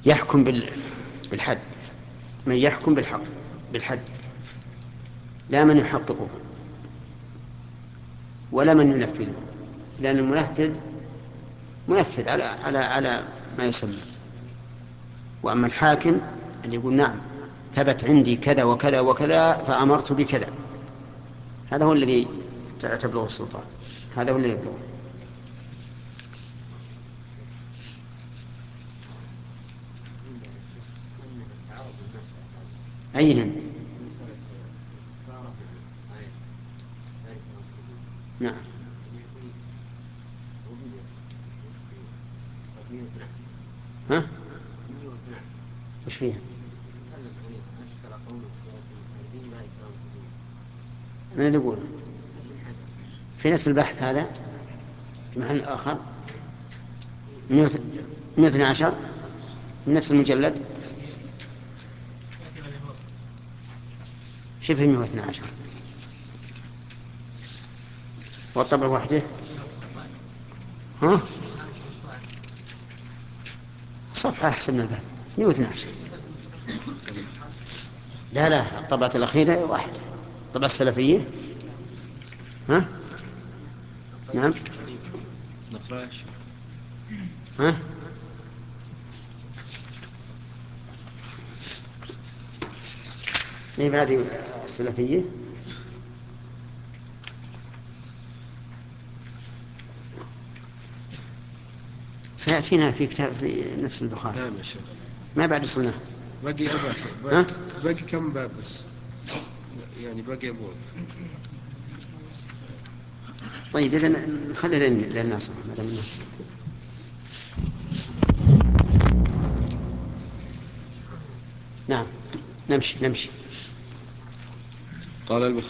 يحكم بالحد، من يحكم بالحد، لا من يحققه ولا من ينفذه، لأن المنفذ منفذ على ما يسمى. وأما الحاكم اللي يقول نعم ثبت عندي كذا وكذا وكذا فأمرت بكذا، هذا هو الذي تبلغ السلطان، هذا هو الذي يبلغ. أيهن؟ نعم. ها؟ وش فيها؟ من اللي يقول في نفس البحث هذا في محل آخر 112 من نفس المجلد. شوف 112 والطبع وحده. ها؟ صفحة أحسن من البحث 112. لا الطبعة الأخيرة واحدة، الطبعة السلفية. ها؟ نعم. ها؟ إيه هذه السلفية؟ سيأتينا في كتاب في نفس البخاري. نعم يا شيخ. ما بعد وصلنا. باقي أبواب. ها؟ باقي كم باب بس؟ يعني باقي أبواب. طيب إذن خلينا للناس ما دام نعم. نمشي. قال البخاري